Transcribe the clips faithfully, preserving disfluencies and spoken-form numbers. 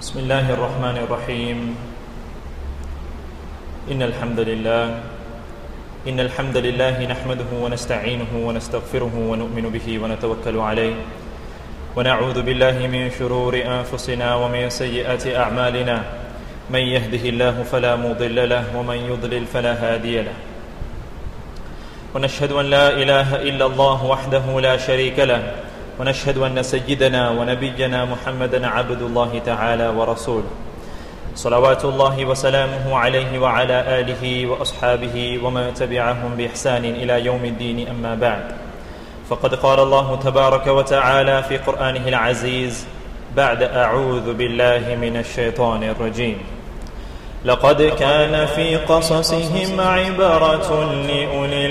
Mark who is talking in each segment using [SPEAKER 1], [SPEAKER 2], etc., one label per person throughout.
[SPEAKER 1] بسم الله الرحمن الرحيم إن الحمد لله إن الحمد لله نحمده ونستعينه ونستغفره ونؤمن به ونتوكل عليه ونعوذ بالله من شرور أنفسنا ومن سيئات أعمالنا من يهده الله فلا مضل له ومن يضلل فلا هادي له ونشهد أن لا إله إلا الله وحده لا شريك له ونشهد أن سيدنا ونبينا محمدا عبد الله تعالى ورسوله صلوات الله وسلامه عليه وعلى آله وأصحابه ومن تبعهم بإحسان إلى يوم الدين أما بعد فقد قال الله تبارك وتعالى في قرآنه العزيز بعد أعوذ بالله من الشيطان الرجيم لقد كان في قصصهم عبرة لأولي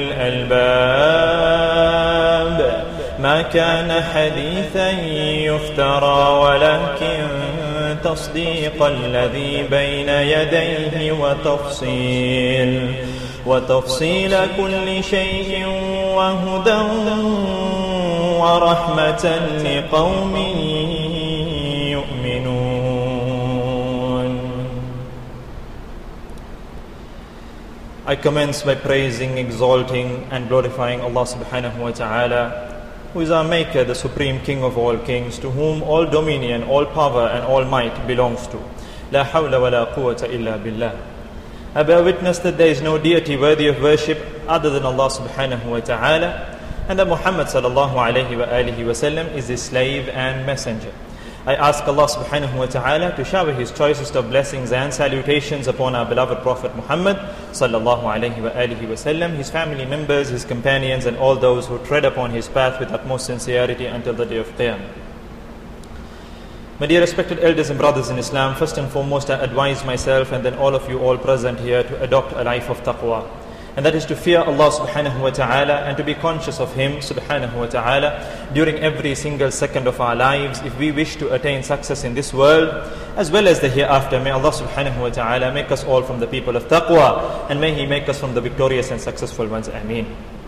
[SPEAKER 1] الألباب ما كان حديثا يفترى ولكن تصديق الذي بين يديه وتفصيل وتفصيل كل شيء وهدى ورحمة لقوم يؤمنون. I commence by praising, exalting and glorifying Allah subhanahu wa ta'ala, who is our Maker, the Supreme King of all kings, to whom all dominion, all power and all might belongs to. La hawla wa la quwwata illa billah. I bear witness that there is no deity worthy of worship other than Allah subhanahu wa ta'ala, and that Muhammad sallallahu alayhi wa alihi wa sallam is his slave and messenger. I ask Allah subhanahu wa ta'ala to shower His choicest of blessings and salutations upon our beloved Prophet Muhammad sallallahu alayhi wa alihi wa sallam, his family members, his companions and all those who tread upon his path with utmost sincerity until the day of Qiyamah. My dear respected elders and brothers in Islam, first and foremost I advise myself and then all of you all present here to adopt a life of taqwa. And that is to fear Allah subhanahu wa ta'ala and to be conscious of Him subhanahu wa ta'ala during every single second of our lives if we wish to attain success in this world as well as the hereafter. May Allah subhanahu wa ta'ala make us all from the people of taqwa and may He make us from the victorious and successful ones. Ameen.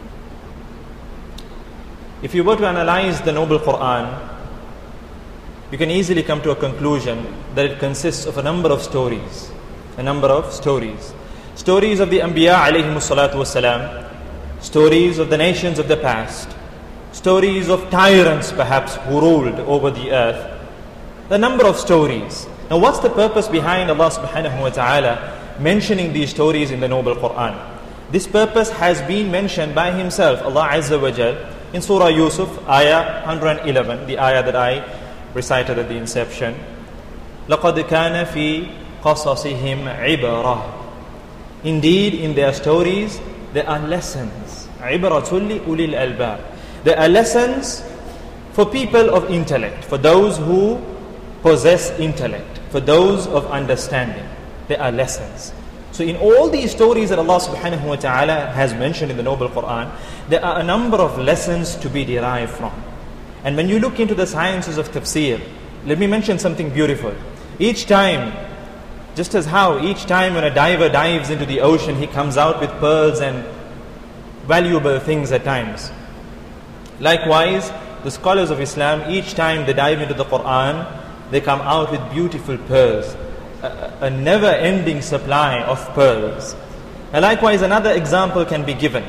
[SPEAKER 1] If you were to analyze the noble Quran, you can easily come to a conclusion that it consists of a number of stories. A number of stories. Stories of the Anbiya alayhimu salatu wasalam, stories of the nations of the past, stories of tyrants perhaps who ruled over the earth. The number of stories. Now what's the purpose behind Allah subhanahu wa ta'ala mentioning these stories in the noble Quran? This purpose has been mentioned by Himself, Allah Azza wa Jal, in Surah Yusuf, ayah one hundred eleven, the ayah that I recited at the inception. لَقَدْ كَانَ فِي قَصَصِهِمْ عِبَرَةٌ. Indeed, in their stories, there are lessons. عِبْرَةٌ لِأُولِي الْأَلْبَابِ. There are lessons for people of intellect, for those who possess intellect, for those of understanding. There are lessons. So in all these stories that Allah subhanahu wa ta'ala has mentioned in the noble Quran, there are a number of lessons to be derived from. And when you look into the sciences of tafsir, let me mention something beautiful. Each time, just as how each time when a diver dives into the ocean, he comes out with pearls and valuable things at times. Likewise, the scholars of Islam, each time they dive into the Quran, they come out with beautiful pearls, a, a never-ending supply of pearls. And likewise, another example can be given.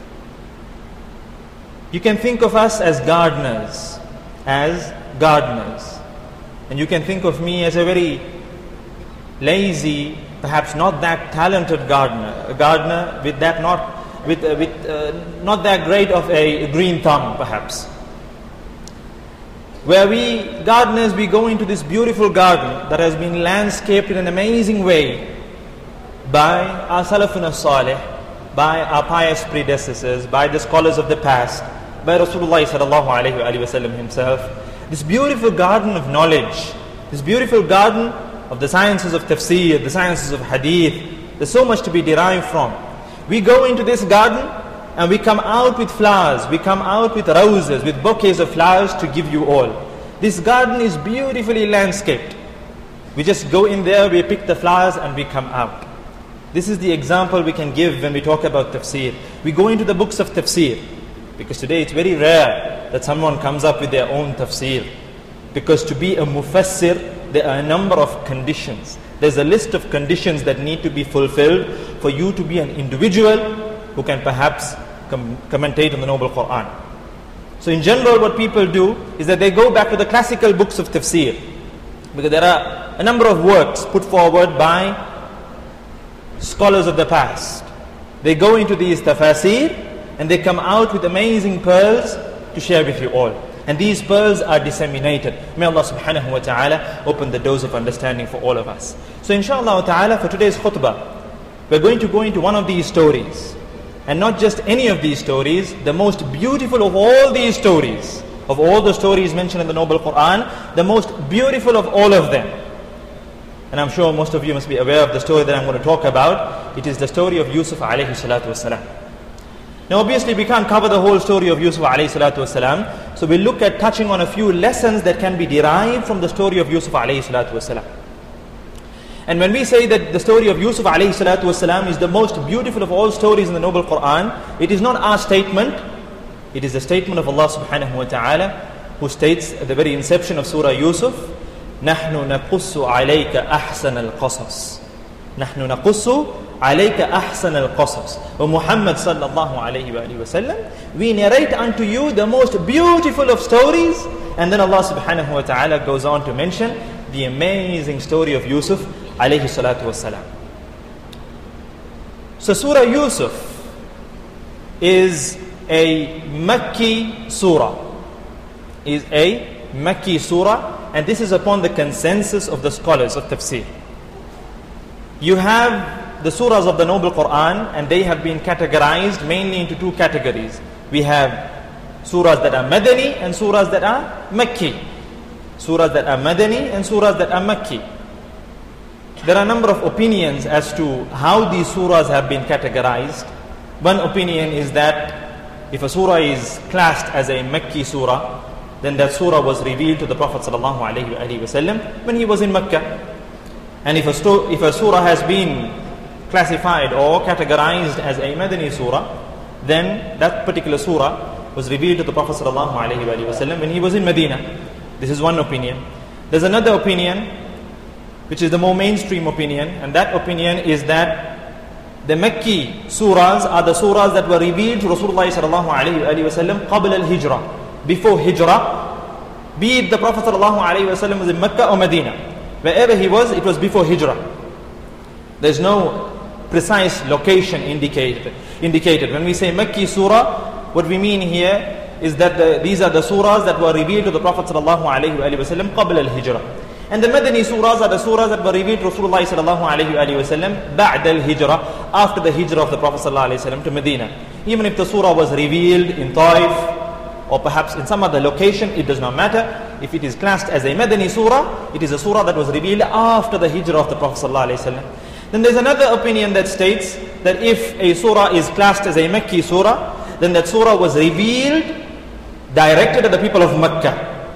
[SPEAKER 1] You can think of us as gardeners, as gardeners. And you can think of me as a very lazy, perhaps not that talented gardener, a gardener with that not with uh, with uh, not that great of a green thumb, perhaps. Where we gardeners, we go into this beautiful garden that has been landscaped in an amazing way by our Salafun as-Salih, by our pious predecessors, by the scholars of the past, by Rasulullah sallallahu alayhi wa sallam himself. This beautiful garden of knowledge, this beautiful garden of the sciences of tafsir, the sciences of hadith. There's so much to be derived from. We go into this garden and we come out with flowers. We come out with roses, with bouquets of flowers to give you all. This garden is beautifully landscaped. We just go in there, we pick the flowers and we come out. This is the example we can give when we talk about tafsir. We go into the books of tafsir. Because today it's very rare that someone comes up with their own tafsir. Because to be a mufassir, there are a number of conditions. There's a list of conditions that need to be fulfilled for you to be an individual who can perhaps com- commentate on the Noble Quran. So in general, what people do is that they go back to the classical books of tafsir, because there are a number of works put forward by scholars of the past. They go into these tafasir and they come out with amazing pearls to share with you all. And these pearls are disseminated. May Allah subhanahu wa ta'ala open the doors of understanding for all of us. So inshallah ta'ala, for today's khutbah, we're going to go into one of these stories. And not just any of these stories, the most beautiful of all these stories, of all the stories mentioned in the Noble Quran, the most beautiful of all of them. And I'm sure most of you must be aware of the story that I'm going to talk about. It is the story of Yusuf alayhi salatu wasalam. Now obviously we can't cover the whole story of Yusuf alayhi salatu wasalam, so we'll look at touching on a few lessons that can be derived from the story of Yusuf alayhi salatu wasalam. And when we say that the story of Yusuf alayhi salatu wasalam is the most beautiful of all stories in the Noble Quran, it is not our statement, it is a statement of Allah subhanahu wa ta'ala, who states at the very inception of Surah Yusuf, نَحْنُ نَقُصُّ عَلَيْكَ أَحْسَنَ الْقَصَصِ نَحْنُ نَقُصُّ عَلَيْكَ أَحْسَنَ الْقَصَصِ. O Muhammad sallallahu alayhi wa alihi wa sallam, we narrate unto you the most beautiful of stories. And then Allah subhanahu wa ta'ala goes on to mention the amazing story of Yusuf alayhi salatu wasalam. So Surah Yusuf is a Makki surah. Is a Makki surah. And this is upon the consensus of the scholars of tafsir. You have the surahs of the Noble Quran, and they have been categorized mainly into two categories. We have surahs that are Madani and surahs that are Makki. Surahs that are Madani and surahs that are Makki. There are a number of opinions as to how these surahs have been categorized. One opinion is that if a surah is classed as a Makki surah, then that surah was revealed to the Prophet sallallahu alaihi wasallam when he was in Mecca. And if a, sto- if a surah has been classified or categorized as a Madani surah, then that particular surah was revealed to the Prophet sallallahu alaihi wasallam when he was in Medina. This is one opinion. There's another opinion, which is the more mainstream opinion, and that opinion is that the Makki surahs are the surahs that were revealed to Rasulullah sallallahu alaihi wasallam qabla al-hijrah, before hijrah, be it the Prophet sallallahu alaihi wasallam was in Mecca or Medina. Wherever he was, it was before hijrah. There's no precise location indicated. indicated. When we say Makki surah, what we mean here is that the, these are the surahs that were revealed to the Prophet sallallahu alaihi wasallam qabla al-hijrah. And the Madani surahs are the surahs that were revealed to Rasulullah sallallahu alaihi wasallam ba'da al-hijrah, after the hijrah of the Prophet sallallahu alaihi wasallam to Medina. Even if the surah was revealed in Taif, or perhaps in some other location, it does not matter. If it is classed as a Madani surah, it is a surah that was revealed after the hijrah of the Prophet ﷺ. Then there's another opinion that states that if a surah is classed as a Makki surah, then that surah was revealed, directed at the people of Mecca.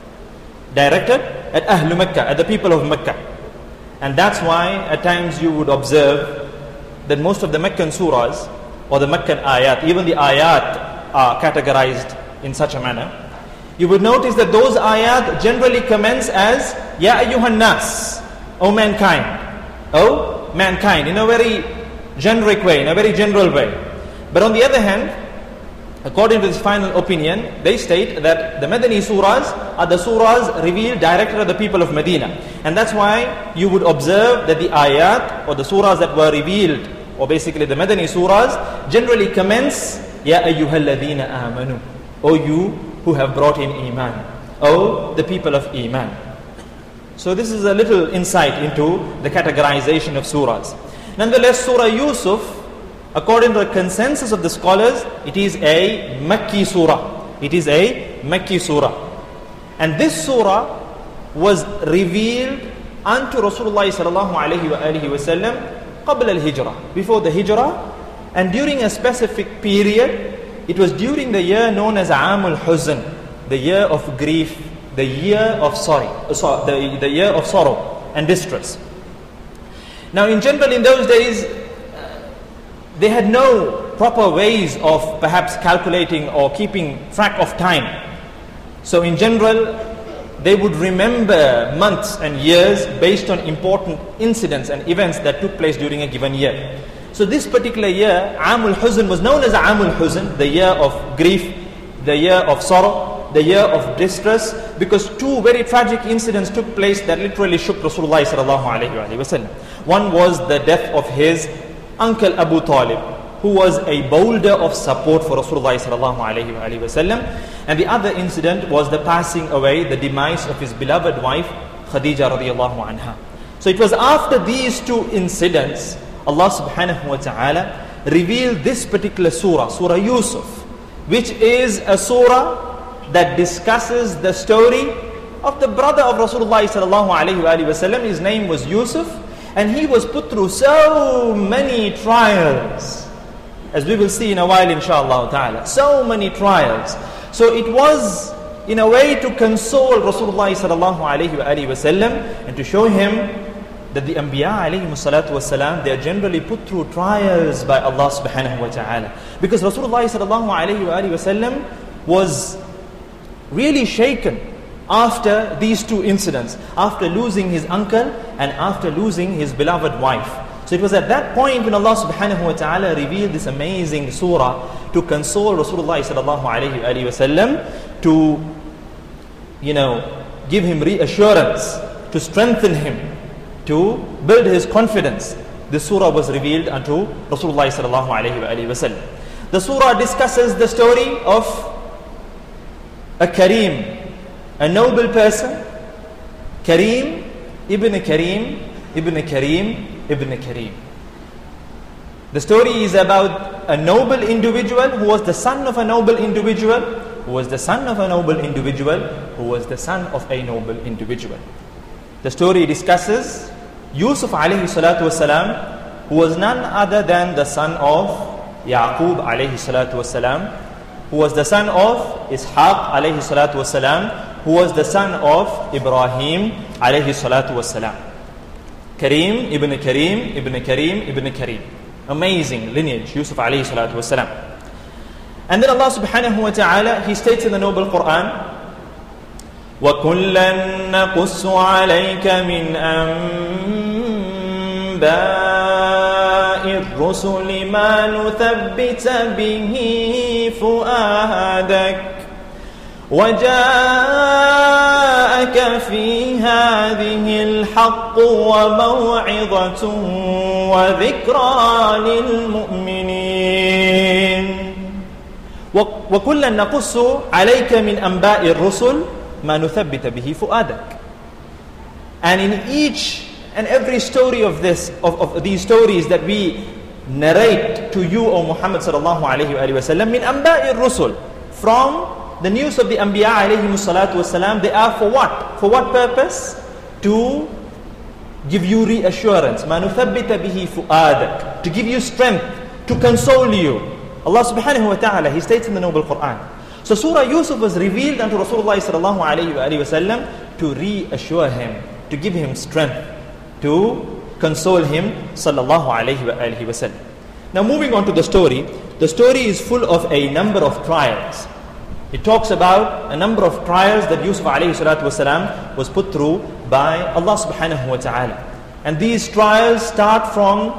[SPEAKER 1] Directed at Ahlul Mecca, at the people of Mecca. And that's why at times you would observe that most of the Meccan surahs, or the Meccan ayat, even the ayat are categorized in such a manner. You would notice that those ayat generally commence as Ya ayyuhan nas, O mankind, O mankind, in a very generic way, in a very general way. But on the other hand, according to this final opinion, they state that the Madani surahs are the surahs revealed directly to the people of Medina. And that's why you would observe that the ayat or the surahs that were revealed, or basically the Madani surahs, generally commence Ya ayyuhalladhina amanu, O you who have brought in Iman, O the people of Iman. So this is a little insight into the categorization of surahs. Nonetheless, Surah Yusuf, according to the consensus of the scholars, it is a Makki surah. It is a Makki surah. And this surah was revealed unto Rasulullah sallallahu alayhi wa alihi wa sallam qabla al-hijrah, before the hijrah, and during a specific period. It was during the year known as Amul Huzn, the year of grief, the year of sorry, the, the year of sorrow and distress. Now in general, in those days, they had no proper ways of perhaps calculating or keeping track of time. So in general, they would remember months and years based on important incidents and events that took place during a given year. So this particular year, Amul Huzn, was known as Amul Huzn, the year of grief, the year of sorrow, the year of distress, because two very tragic incidents took place that literally shook Rasulullah sallallahu alayhi wa sallam. One was the death of his uncle Abu Talib, who was a boulder of support for Rasulullah sallallahu alayhi wa sallam. And the other incident was the passing away, the demise of his beloved wife Khadija radiyallahu anha. So it was after these two incidents, Allah subhanahu wa ta'ala revealed this particular surah, Surah Yusuf, which is a surah that discusses the story of the brother of Rasulullah sallallahu alayhi wa sallam. His name was Yusuf, and he was put through so many trials, as we will see in a while inshallah ta'ala. So many trials. So it was in a way to console Rasulullah sallallahu alayhi wa sallam and to show him that the Anbiya alayhi salatu wasalam, they are generally put through trials by Allah subhanahu wa ta'ala. Because Rasulullah sallallahu alayhi wa sallam was really shaken after these two incidents, after losing his uncle and after losing his beloved wife. So it was at that point when Allah subhanahu wa ta'ala revealed this amazing surah to console Rasulullah sallallahu alayhi wa sallam, to, you know, give him reassurance, to strengthen him, to build his confidence. This surah was revealed unto Rasulullah sallallahu alayhi wa sallam. The surah discusses the story of a Kareem, a noble person, Kareem ibn Kareem ibn Kareem ibn Kareem. The story is about a noble individual who was the son of a noble individual, who was the son of a noble individual, who was the son of a noble individual. The story discusses Yusuf alayhi salatu wasalam, who was none other than the son of Yaqub alayhi salatu wasalam, who was the son of Ishaq alayhi salatu wasalam, who was the son of Ibrahim alayhi salatu wasalam. Kareem ibn Kareem ibn Kareem ibn Kareem. Amazing lineage, Yusuf alayhi salatu wasalam. And then Allah subhanahu wa ta'ala, He states in the noble Quran, وَكُلًّا نَقُصُّ عَلَيْكَ مِنْ أَنْبَاءِ الرُّسُلِ مَا نُثَبِّتَ بِهِ فُؤَادَكَ وَجَاءَكَ فِي هَذِهِ الْحَقُّ وَمَوْعِظَةٌ وَذِكْرَى لِلْمُؤْمِنِينَ وَكُلًّا نَقُصُّ عَلَيْكَ مِنْ أَنْبَاءِ الرُّسُلِ مَا نُثَبِّتَ بِهِ فُؤَادَكَ. And in each and every story of this, of, of these stories that we narrate to you, O Muhammad sallallahu alayhi wa sallam, min anba'i rusul, from the news of the Anbiya alayhi salatu wasalam, they are for what? For what purpose? To give you reassurance. مَا نُثَبِّتَ بِهِ فُؤَادَكَ, to give you strength, to console you. Allah subhanahu wa ta'ala, He states in the noble Quran. So Surah Yusuf was revealed unto Rasulullah sallallahu alayhi wa sallam to reassure him, to give him strength, to console him sallallahu alayhi wa sallam. Now moving on to the story, the story is full of a number of trials. It talks about a number of trials that Yusuf alayhi salatu wasalam was put through by Allah subhanahu wa ta'ala. And these trials start from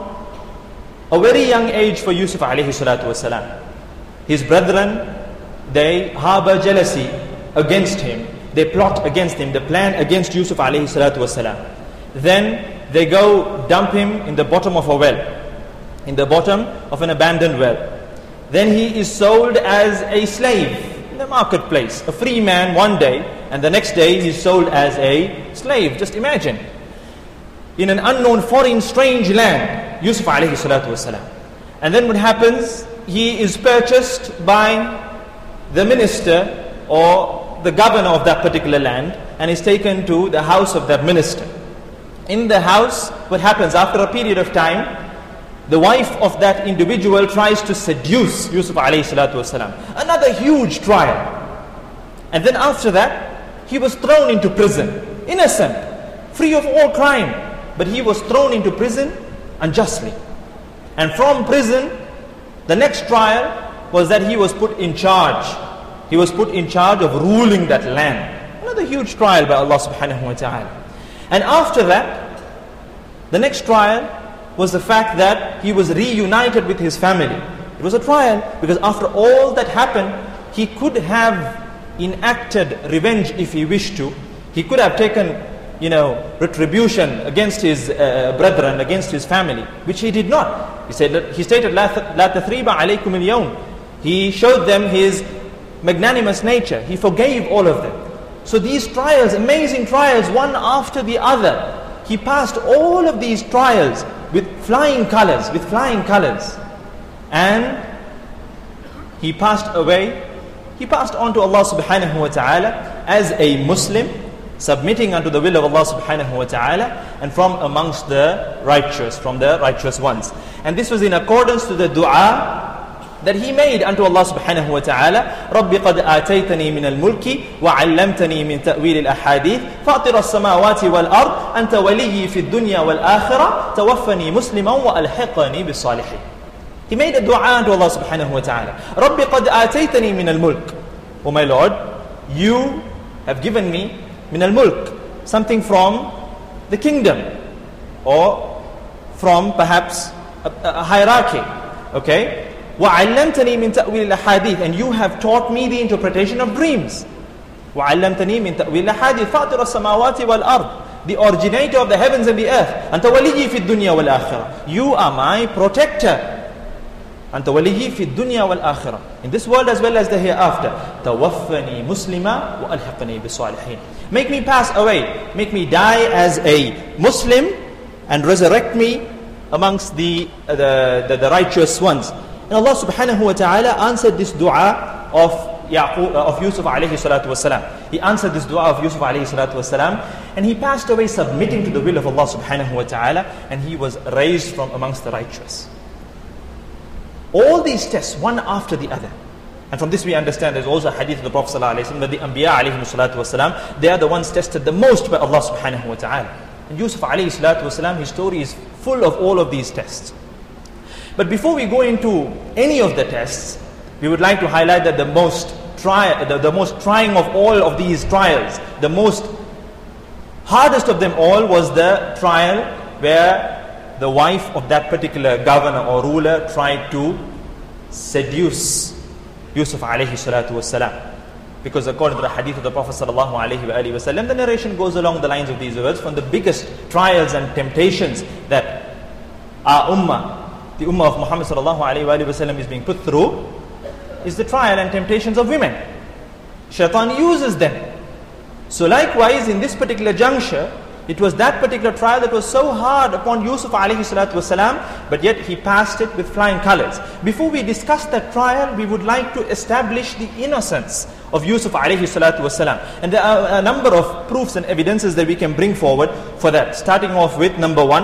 [SPEAKER 1] a very young age for Yusuf alayhi salatu wasalam. His brethren, they harbor jealousy against him. They plot against him. They plan against Yusuf alayhi salatu wasalam. Then they go dump him in the bottom of a well, in the bottom of an abandoned well. Then he is sold as a slave in the marketplace, a free man one day, and the next day he's sold as a slave. Just imagine, in an unknown, foreign, strange land, Yusuf alayhi salatu wasalam. And then what happens? He is purchased by the minister or the governor of that particular land, and is taken to the house of that minister. In the house, what happens? After a period of time, the wife of that individual tries to seduce Yusuf alayhi salatu wasalam. Another huge trial. And then after that, he was thrown into prison, innocent, free of all crime, but he was thrown into prison unjustly. And from prison, the next trial was that he was put in charge. He was put in charge of ruling that land. Another another huge trial by Allah subhanahu wa ta'ala. And after that, the next trial was the fact that he was reunited with his family. It was a trial because after all that happened, he could have enacted revenge if he wished to. He could have taken, you know, retribution against his uh, brethren, against his family, which he did not. He said that he stated, "La tathriba alaykum al-yawm." He showed them his magnanimous nature. He forgave all of them. So these trials, amazing trials, one after the other, he passed all of these trials with flying colors, with flying colors, and he passed away. He passed on to Allah subhanahu wa ta'ala as a Muslim, submitting unto the will of Allah subhanahu wa ta'ala, and from amongst the righteous, from the righteous ones. And this was in accordance to the dua that he made unto Allah subhanahu wa ta'ala. رَبِّ قَدْ آتَيْتَنِي مِنَ الْمُلْكِ وَعَلَّمْتَنِي مِنْ تَأْوِيلِ الْأَحَادِيثِ فَاطِرَ السَّمَاوَاتِ وَالْأَرْضِ أَنْتَ وَلِيِّي فِي الدُّنْيَا وَالْآخِرَةِ تَوَفَّنِي مُسْلِمًا وَأَلْحِقْنِي بِالصَّالِحِينَ. He made a dua unto Allah subhanahu wa ta'ala. رَبِّ قَدْ آتَيْتَنِي مِنَ الْمُلْكِ. Oh my Lord, you have given me min al-mulk, something from the kingdom, or from perhaps a, a hierarchy. Okay? وَعَلَّمْتَنِي مِنْ تَأْوِيلِ الْأَحَادِيثِ, and you have taught me the interpretation of dreams. وَعَلَّمْتَنِي مِنْ تَأْوِيلِ الْأَحَادِيثِ فَاطِرَ السَّمَاوَاتِ وَالْأَرْضِ, the originator of the heavens and the earth. أَنْتَ وَلِيِّي فِي الدُّنْيَا وَالْآخِرَةِ, you are my protector. أَنْتَ وَلِيِّي فِي الدُّنْيَا وَالْآخِرَةِ, in this world as well as the hereafter. تَوَفَّنِي مُسْلِمًا وَأَلْحِقْنِي بِالصَّالِحِينَ, make me pass away, make me die as a Muslim, and resurrect me amongst the, uh, the, the, the righteous ones. And Allah subhanahu wa ta'ala answered this dua of Yaqub, uh, of Yusuf alayhi salatu wasalam. He answered this dua of Yusuf alayhi salatu wasalam, and he passed away submitting to the will of Allah subhanahu wa ta'ala, and he was raised from amongst the righteous. All these tests, one after the other. And from this we understand there's also a hadith of the Prophet sallallahu alayhi wa sallam, that the Anbiya alayhi salatu wasalam, they are the ones tested the most by Allah subhanahu wa ta'ala. And Yusuf alayhi salatu wasalam, his story is full of all of these tests. But before we go into any of the tests, we would like to highlight that the most try, the, the most trying of all of these trials, the most hardest of them all was the trial where the wife of that particular governor or ruler tried to seduce Yusuf alayhi salatu wasalam. Because according to the hadith of the Prophet sallallahu alayhi wa alayhi wa sallam, the narration goes along the lines of these words. From the biggest trials and temptations that our ummah, the ummah of Muhammad sallallahu alayhi wa alayhi wa sallam, is being put through, is the trial and temptations of women. Shaitan uses them. So likewise, in this particular juncture, it was that particular trial that was so hard upon Yusuf alayhi salatu wasalam, but yet he passed it with flying colors. Before we discuss that trial, we would like to establish the innocence of Yusuf alayhi salatu wasalam. And there are a number of proofs and evidences that we can bring forward for that. Starting off with number one,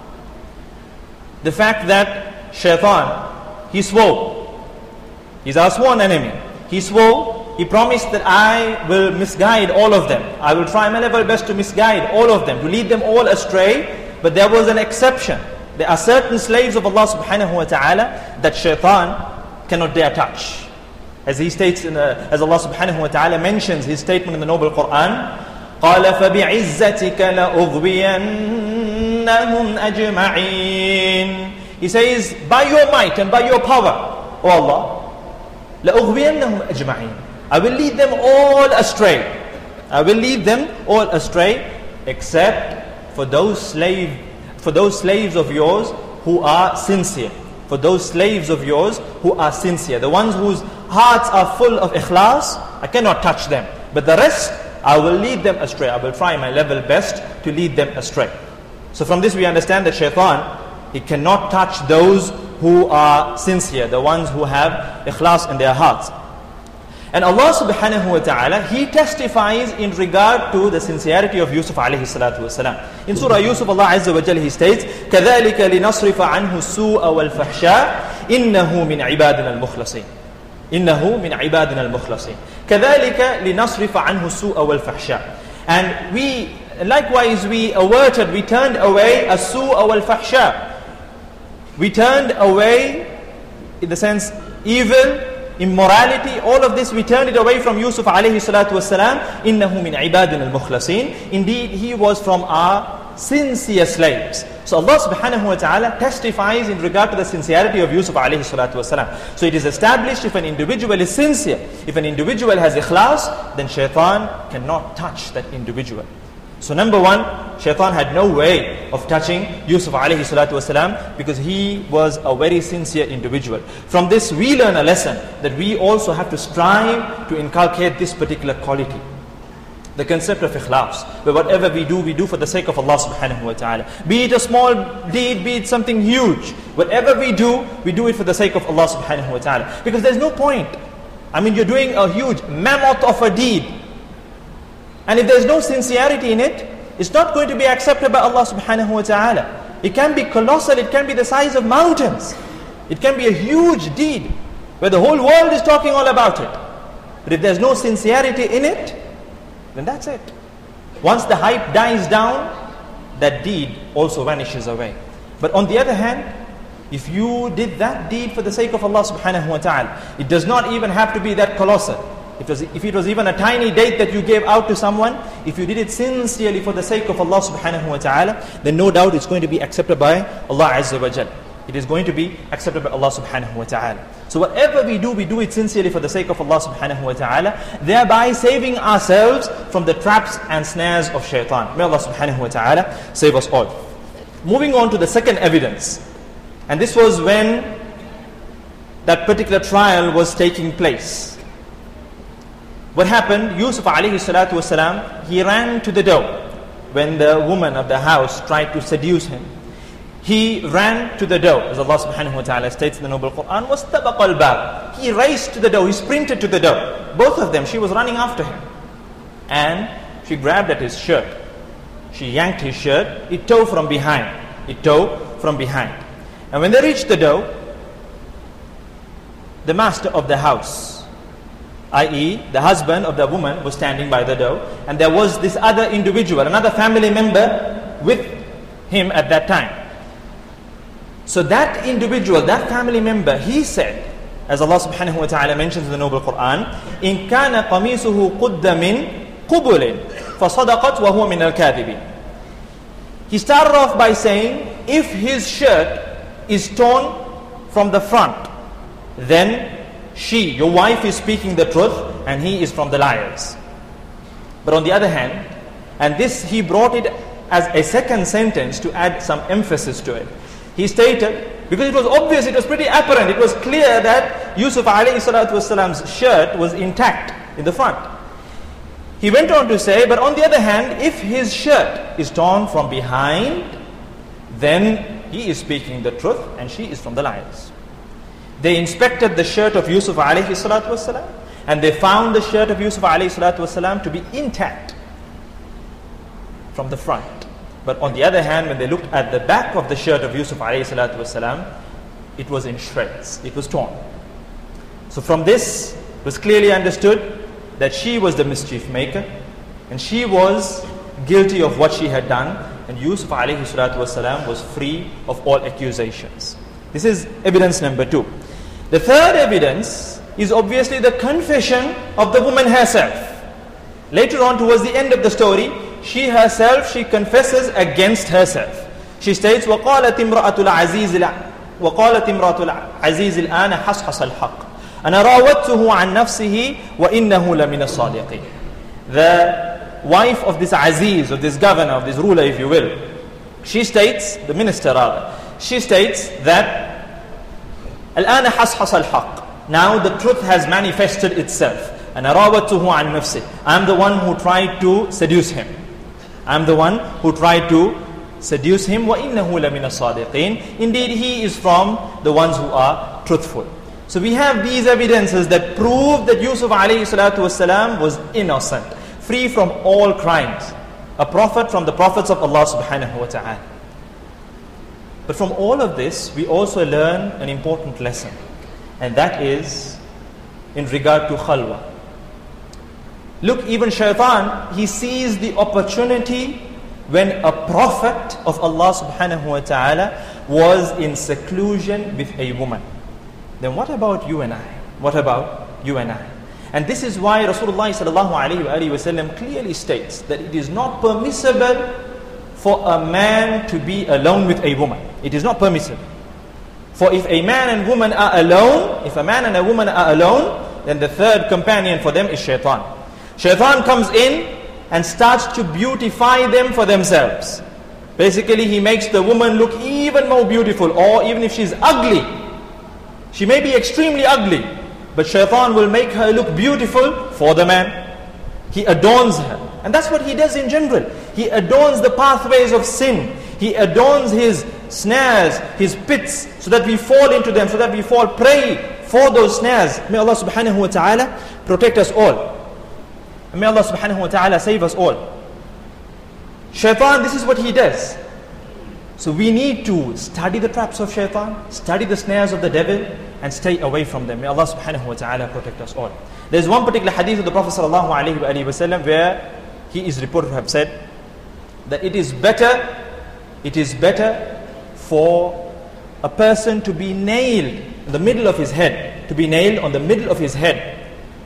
[SPEAKER 1] the fact that Shaitan, he swore. He's our sworn enemy. He swore, he promised that I will misguide all of them. I will try my level best to misguide all of them, to lead them all astray. But there was an exception. There are certain slaves of Allah subhanahu wa ta'ala that Shaitan cannot dare touch. As he states, in a, as Allah subhanahu wa ta'ala mentions his statement in the Noble Quran, قَالَ فَبِعِزَّتِكَ لَأُغْوِيَنَّهُمْ أَجْمَعِينَ. He says, by your might and by your power, O Allah, لَأُغْوِيَنَّهُمْ أَجْمَعِينَ, I will lead them all astray. I will lead them all astray, except for those slave, for those slaves of yours who are sincere. For those slaves of yours who are sincere, the ones whose hearts are full of ikhlas, I cannot touch them. But the rest, I will lead them astray. I will try my level best to lead them astray. So from this we understand that Shaitan, he cannot touch those who are sincere, the ones who have ikhlas in their hearts. And Allah subhanahu wa ta'ala, He testifies in regard to the sincerity of Yusuf alayhi salatu wasalam. In Surah Yusuf, Allah Azza wa Jalla, He states, كَذَلِكَ لِنَصْرِفَ عَنْهُ السُّوءَ وَالْفَحْشَاءَ إِنَّهُ مِنْ عِبَادِنَا الْمُخْلَصِينَ إِنَّهُ مِنْ عِبَادِنَا الْمُخْلَصِينَ كَذَلِكَ لِنَصْرِفَ عَنْهُ السُّوءَ وَالْفَحْشَاءَ. And we, likewise we averted, we turned away as-su'a wal-fahsha. We turned away, in the sense, evil immorality, all of this, we turned it away from Yusuf alayhi salatu wasalam. Innahu min ibadina al-mukhlasin. Indeed, he was from our sincere slaves. So Allah subhanahu wa ta'ala testifies in regard to the sincerity of Yusuf alayhi salatu wasalam. So it is established, if an individual is sincere, if an individual has ikhlas, then shaitan cannot touch that individual. So number one, shaitan had no way of touching Yusuf alayhi salatu wasalam, because he was a very sincere individual. From this we learn a lesson that we also have to strive to inculcate this particular quality. The concept of ikhlas, where whatever we do, we do for the sake of Allah subhanahu wa ta'ala. Be it a small deed, be it something huge. Whatever we do, we do it for the sake of Allah subhanahu wa ta'ala. Because there's no point. I mean, you're doing a huge mammoth of a deed. And if there's no sincerity in it, it's not going to be accepted by Allah subhanahu wa ta'ala. It can be colossal, it can be the size of mountains. It can be a huge deed, where the whole world is talking all about it. But if there's no sincerity in it, then that's it. Once the hype dies down, that deed also vanishes away. But on the other hand, if you did that deed for the sake of Allah subhanahu wa ta'ala, it does not even have to be that colossal. It was, if it was even a tiny date that you gave out to someone, if you did it sincerely for the sake of Allah subhanahu wa ta'ala, then no doubt it's going to be accepted by Allah azza wa jal. It is going to be accepted by Allah subhanahu wa ta'ala. So whatever we do, we do it sincerely for the sake of Allah subhanahu wa ta'ala, thereby saving ourselves from the traps and snares of shaitan. May Allah subhanahu wa ta'ala save us all. Moving on to the second evidence. And this was when that particular trial was taking place. What happened? Yusuf alayhi salatu wasalam, he ran to the door when the woman of the house tried to seduce him. He ran to the door, as Allah subhanahu wa ta'ala states in the Noble Quran, وَاسْتَبَقَ الْبَابِ. He raced to the door, he sprinted to the door. Both of them, she was running after him. And she grabbed at his shirt. She yanked his shirt, it tore from behind. It tore from behind. And when they reached the door, the master of the house, that is the husband of the woman, was standing by the door. And there was this other individual, another family member with him at that time. So that individual, that family member, he said, as Allah subhanahu wa ta'ala mentions in the Noble Quran, إِن كَانَ قَمِيسُهُ قُدَّ مِن قُبُلٍ فَصَدَقَتْ وَهُوَ مِنَ الْكَاذِبِينَ. He started off by saying, if his shirt is torn from the front, then she, your wife, is speaking the truth and he is from the liars. But on the other hand, and this he brought it as a second sentence to add some emphasis to it. He stated, because it was obvious, it was pretty apparent, it was clear that Yusuf alayhi salatu wasalam's shirt was intact in the front. He went on to say, but on the other hand, if his shirt is torn from behind, then he is speaking the truth and she is from the liars. They inspected the shirt of Yusuf alayhi salatu wasalam, and they found the shirt of Yusuf alayhi salatu wasalam to be intact from the front. But on the other hand, when they looked at the back of the shirt of Yusuf alayhi salatu wasalam, it was in shreds, it was torn. So from this, it was clearly understood that she was the mischief maker, and she was guilty of what she had done, and Yusuf alayhi salatu wasalam was free of all accusations. This is evidence number two. The third evidence is obviously the confession of the woman herself. Later on, towards the end of the story, she herself, she confesses against herself. She states, وَقَالَتِ امْرَأَةُ الْعَزِيزِ وَقَالَتِ امْرَأَةُ الْعَزِيزِ الْآنَ حَصْحَصَ الْحَقِّ أَنَا رَاوَدْتُهُ عَنْ نَفْسِهِ وَإِنَّهُ لَمِنَ الصَّادِقِينَ. The wife of this Aziz, of this governor, of this ruler, if you will, she states, the minister rather, she states that الْآنَ حَصْحَصَ الْحَقِّ. Now the truth has manifested itself. أَنَا رَاوَدْتُهُ عَنْ نَفْسِهِ. I am the one who tried to seduce him. I am the one who tried to seduce him. وَإِنَّهُ لَمِنَ الصَّادِقِينَ. Indeed, he is from the ones who are truthful. So we have these evidences that prove that Yusuf alayhi salatu wasalam was innocent, free from all crimes, a prophet from the prophets of Allah subhanahu wa ta'ala. But from all of this, we also learn an important lesson, and that is in regard to khalwa. Look, even shaitan, he sees the opportunity when a prophet of Allah subhanahu wa ta'ala was in seclusion with a woman. Then what about you and I? What about you and I? And this is why Rasulullah sallallahu alayhi wa sallam clearly states that it is not permissible for a man to be alone with a woman. It is not permissible. For if a man and woman are alone, if a man and a woman are alone, then the third companion for them is shaitan. Shaitan comes in and starts to beautify them for themselves. Basically, he makes the woman look even more beautiful, or even if she's ugly, she may be extremely ugly, but shaitan will make her look beautiful for the man. He adorns her. And that's what he does in general. He adorns the pathways of sin. He adorns his snares, his pits, so that we fall into them, so that we fall prey for those snares. May Allah subhanahu wa ta'ala protect us all. And may Allah subhanahu wa ta'ala save us all. Shaitan, this is what he does. So we need to study the traps of shaitan, study the snares of the devil, and stay away from them. May Allah subhanahu wa ta'ala protect us all. There's one particular hadith of the Prophet sallallahu alayhi wa sallam where he is reported to have said that it is better, it is better for a person to be nailed in the middle of his head, to be nailed on the middle of his head,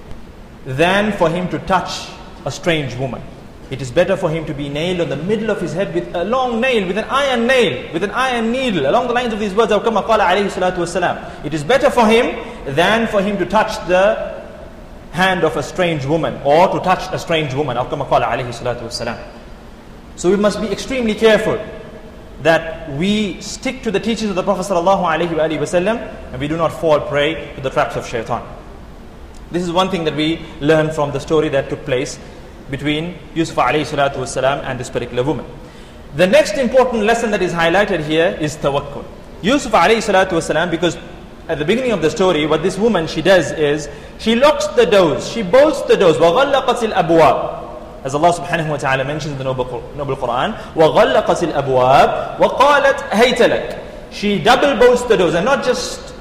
[SPEAKER 1] than for him to touch a strange woman. It is better for him to be nailed on the middle of his head with a long nail, with an iron nail, with an iron needle, along the lines of these words, كما قال عليه الصلاة والسلام. It is better for him than for him to touch the hand of a strange woman, or to touch a strange woman, كما قال عليه الصلاة والسلام. So we must be extremely careful that we stick to the teachings of the Prophet sallallahu alaihi wasallam, and we do not fall prey to the traps of shaitan. This is one thing that we learn from the story that took place between Yusuf alayhi salatu wasalam and this particular woman. The next important lesson that is highlighted here is tawakkul. Yusuf alayhi salatu wasalam, because at the beginning of the story, what this woman, she does is, she locks the doors, she bolts the doors, وَغَلَّقَتِ الْأَبْوَابِ, as Allah subhanahu wa ta'ala mentions in the noble, noble Quran, وَغَلَّقَتِ الْأَبْوَابِ وَقَالَتْ هَيْتَ لَكَ. She double bolts the doors, and not just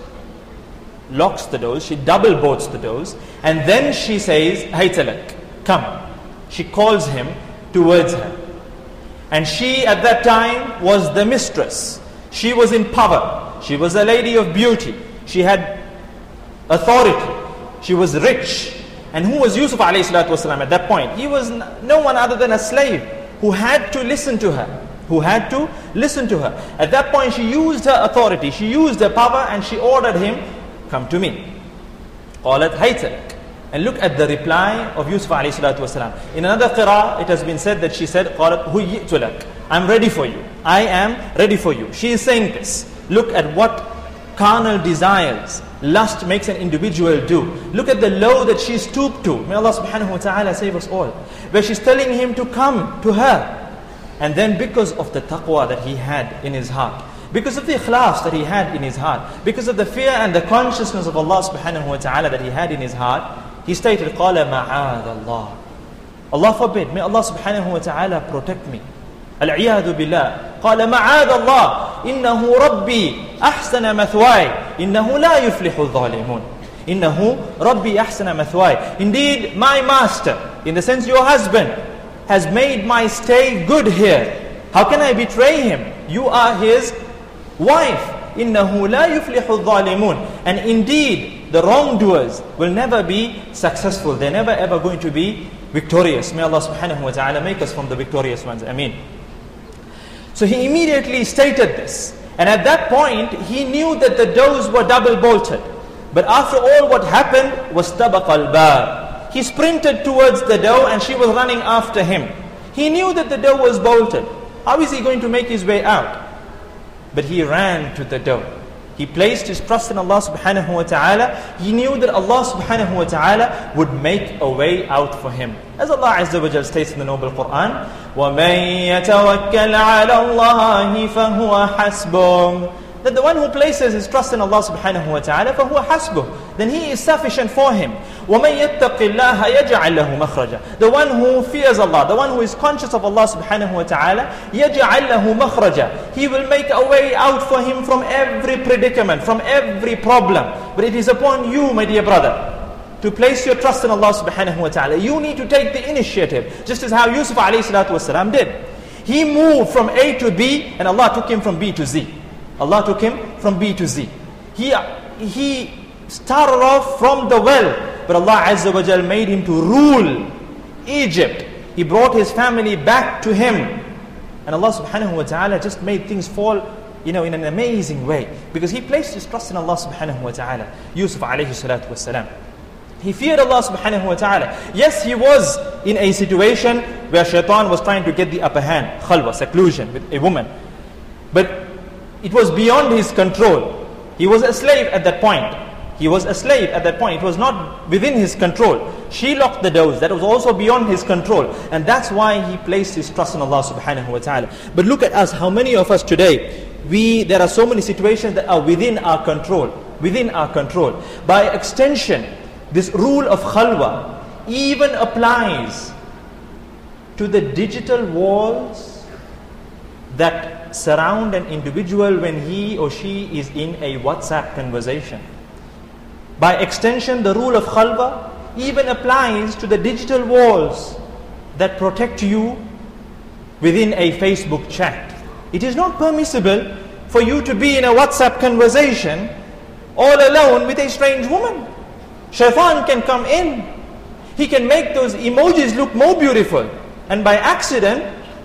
[SPEAKER 1] locks the doors, she double bolts the doors, and then she says, هَيْتَ لَكَ, come. She calls him towards her. And she at that time was the mistress. She was in power. She was a lady of beauty. She had authority. She was rich. And who was Yusuf alayhi salatu wasalam at that point? He was no one other than a slave who had to listen to her. Who had to listen to her. At that point she used her authority. She used her power, and she ordered him, come to me. قالت هيت لك. And look at the reply of Yusuf alayhi salatu wasalam. In another qira'ah, it has been said that she said, قالت هيئت لك. I'm ready for you. I am ready for you. She is saying this. Look at what carnal desires, lust makes an individual do. Look at the low that she stooped to. May Allah subhanahu wa ta'ala save us all. Where she's telling him to come to her. And then because of the taqwa that he had in his heart, because of the ikhlas that he had in his heart, because of the fear and the consciousness of Allah subhanahu wa ta'ala that he had in his heart, he stated, قَالَ مَعَاذَ اللَّهِ. Allah forbid, may Allah subhanahu wa ta'ala protect me. العياذ بالله. قال معاذ الله إنه ربي أحسن مثواي إنه لا يفلح الظالمون. إنه ربي أحسن مثواي. Indeed, my master, in the sense your husband, has made my stay good here. How can I betray him? You are his wife. إنه لا يفلح الظالمون. And indeed, the wrongdoers will never be successful. They're never ever going to be victorious. May Allah subhanahu wa ta'ala make us from the victorious ones. Ameen. So he immediately stated this. And at that point, he knew that the doors were double bolted. But after all, what happened was tabaq al-bab. He sprinted towards the door and she was running after him. He knew that the door was bolted. How is he going to make his way out? But he ran to the door. He placed his trust in Allah subhanahu wa ta'ala. He knew that Allah subhanahu wa ta'ala would make a way out for him. As Allah Azza wa Jal states in the noble Quran, وَمَن يَتَوَكَّلْ عَلَى اللَّهِ فَهُوَ حَسْبُهُ. That the one who places his trust in Allah subhanahu wa ta'ala, فَهُوَ حَسْبُهُ, then he is sufficient for him. وَمَن يَتَّقِ اللَّهَ يَجْعَلْ لَهُ مَخْرَجًا. The one who fears Allah, the one who is conscious of Allah subhanahu wa ta'ala, يَجْعَلْ لَهُ مَخْرَجًا. He will make a way out for him from every predicament, from every problem. But it is upon you, my dear brother, to place your trust in Allah subhanahu wa ta'ala. You need to take the initiative, just as how Yusuf alayhi salatu wasalam did. He moved from A to B, and Allah took him from B to Z. Allah took him from B to Z. He, he started off from the well, but Allah Azza wa Jal made him to rule Egypt. He brought his family back to him. And Allah subhanahu wa ta'ala just made things fall, you know, in an amazing way. Because he placed his trust in Allah subhanahu wa ta'ala. Yusuf alayhi salatu wasalam. He feared Allah subhanahu wa ta'ala. Yes, he was in a situation where shaitan was trying to get the upper hand. Khalwa, seclusion with a woman. But it was beyond his control. He was a slave at that point. He was a slave at that point. It was not within his control. She locked the doors. That was also beyond his control. And that's why he placed his trust in Allah subhanahu wa ta'ala. But look at us, how many of us today, we there are so many situations that are within our control. Within our control. By extension, this rule of khalwa even applies to the digital walls that surround an individual when he or she is in a WhatsApp conversation. By extension, the rule of khalwa even applies to the digital walls that protect you within a Facebook chat. It is not permissible for you to be in a WhatsApp conversation all alone with a strange woman. Shaitan can come in. He can make those emojis look more beautiful. And by accident,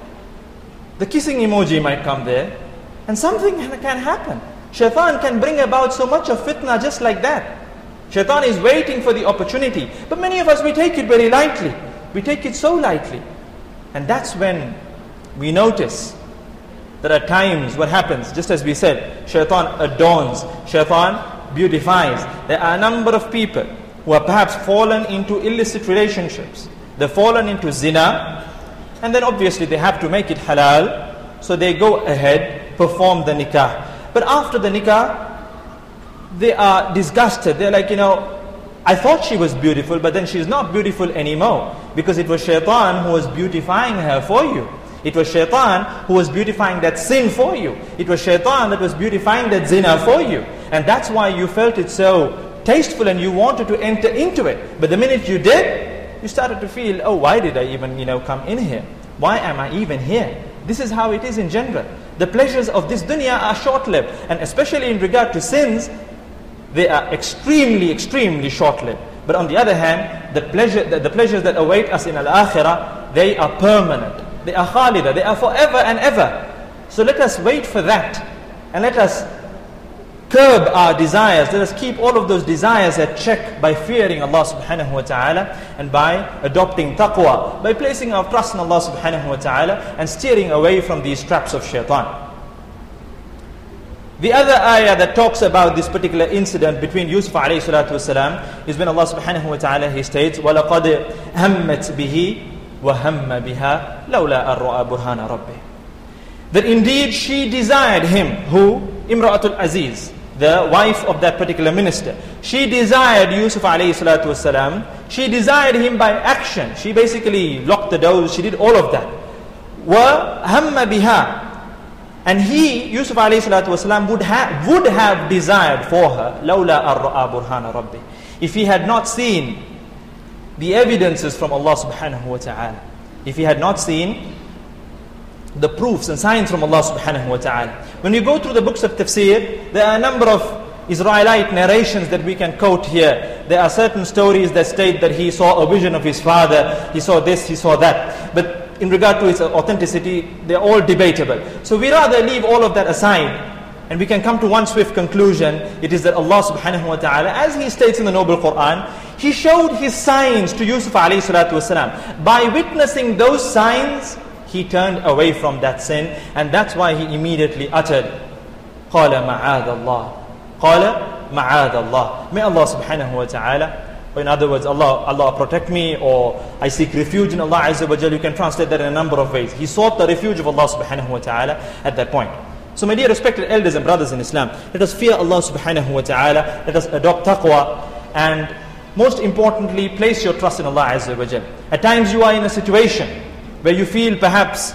[SPEAKER 1] the kissing emoji might come there, and something can happen. Shaitan can bring about so much of fitna just like that. Shaitan is waiting for the opportunity. But many of us, we take it very lightly. We take it so lightly. And that's when we notice that at times what happens, just as we said, shaitan adorns, shaitan beautifies. There are a number of people who have perhaps fallen into illicit relationships. They've fallen into zina, and then obviously they have to make it halal. So they go ahead, perform the nikah. But after the nikah, they are disgusted. They're like, you know, I thought she was beautiful, but then she's not beautiful anymore. Because it was shaitan who was beautifying her for you. It was shaitan who was beautifying that sin for you. It was shaitan that was beautifying that zina for you. And that's why you felt it so tasteful and you wanted to enter into it. But the minute you did, you started to feel, oh, why did I even, you know, come in here? Why am I even here? This is how it is in general. The pleasures of this dunya are short-lived. And especially in regard to sins, they are extremely, extremely short-lived. But on the other hand, the pleasure, the, the pleasures that await us in al-akhirah, they are permanent. They are khalida. They are forever and ever. So let us wait for that. And let us curb our desires. Let us keep all of those desires at check by fearing Allah subhanahu wa ta'ala and by adopting taqwa, by placing our trust in Allah subhanahu wa ta'ala and steering away from these traps of shaitan. The other ayah that talks about this particular incident between Yusuf alayhi salatu wasalam is when Allah subhanahu wa ta'ala, He states, وَلَقَدْ هَمَّتْ بِهِ وَهَمَّ بِهَا لَوْلَا أَرْرَأَ بُرْهَانَ رَبِّهِ. That indeed she desired him, who? Imra'atul Aziz, the wife of that particular minister. She desired Yusuf alayhi salatu wasalam. She desired him by action. She basically locked the doors. She did all of that. وَهَمَّ بِهَا. And he, Yusuf alayhi salatu wasalam, would have, would have desired for her, لَوْلَا أَرْرَأَ بُرْهَانَ رَبِّهِ, if he had not seen the evidences from Allah subhanahu wa ta'ala. If he had not seen the proofs and signs from Allah subhanahu wa ta'ala. When you go through the books of tafsir, there are a number of Israelite narrations that we can quote here. There are certain stories that state that he saw a vision of his father, he saw this, he saw that. But in regard to its authenticity, they're all debatable. So we rather leave all of that aside, and we can come to one swift conclusion. It is that Allah subhanahu wa ta'ala, as He states in the Noble Quran, He showed His signs to Yusuf alayhi salatu wasalam. By witnessing those signs, he turned away from that sin, and that's why he immediately uttered, قَالَ مَعَاذَ اللَّهِ قَالَ مَعَاذَ اللَّهِ. May Allah subhanahu wa ta'ala, or in other words, Allah, Allah protect me, or I seek refuge in Allah Azza wa Jal. You can translate that in a number of ways. He sought the refuge of Allah subhanahu wa ta'ala at that point. So my dear respected elders and brothers in Islam, let us fear Allah subhanahu wa ta'ala, let us adopt taqwa, and most importantly, place your trust in Allah Azza wa Jal. At times you are in a situation where you feel perhaps,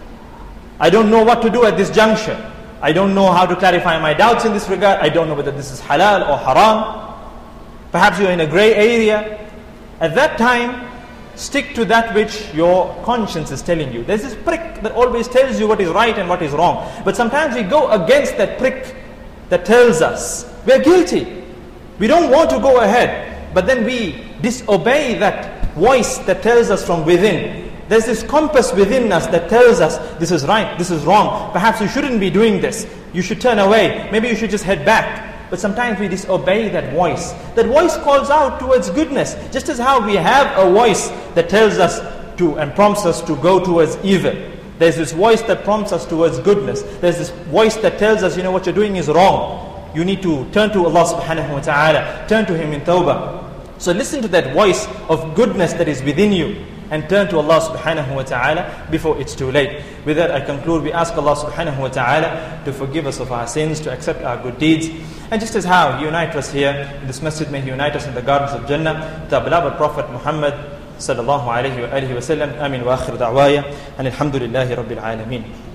[SPEAKER 1] I don't know what to do at this juncture. I don't know how to clarify my doubts in this regard. I don't know whether this is halal or haram. Perhaps you're in a gray area. At that time, stick to that which your conscience is telling you. There's this prick that always tells you what is right and what is wrong. But sometimes we go against that prick that tells us we're guilty. We don't want to go ahead, but then we disobey that voice that tells us from within. There's this compass within us that tells us this is right, this is wrong. Perhaps you shouldn't be doing this. You should turn away. Maybe you should just head back. But sometimes we disobey that voice. That voice calls out towards goodness. Just as how we have a voice that tells us to and prompts us to go towards evil. There's this voice that prompts us towards goodness. There's this voice that tells us, you know, what you're doing is wrong. You need to turn to Allah subhanahu wa ta'ala. Turn to Him in tawbah. So listen to that voice of goodness that is within you. And turn to Allah subhanahu wa ta'ala before it's too late. With that I conclude, we ask Allah subhanahu wa ta'ala to forgive us of our sins, to accept our good deeds. And just as how He united us here in this masjid, may He unite us in the gardens of Jannah. To our beloved Prophet Muhammad sallallahu alayhi wa alihi wa sallam. Amin wa akhir da'waya. And alhamdulillahi rabbil alameen.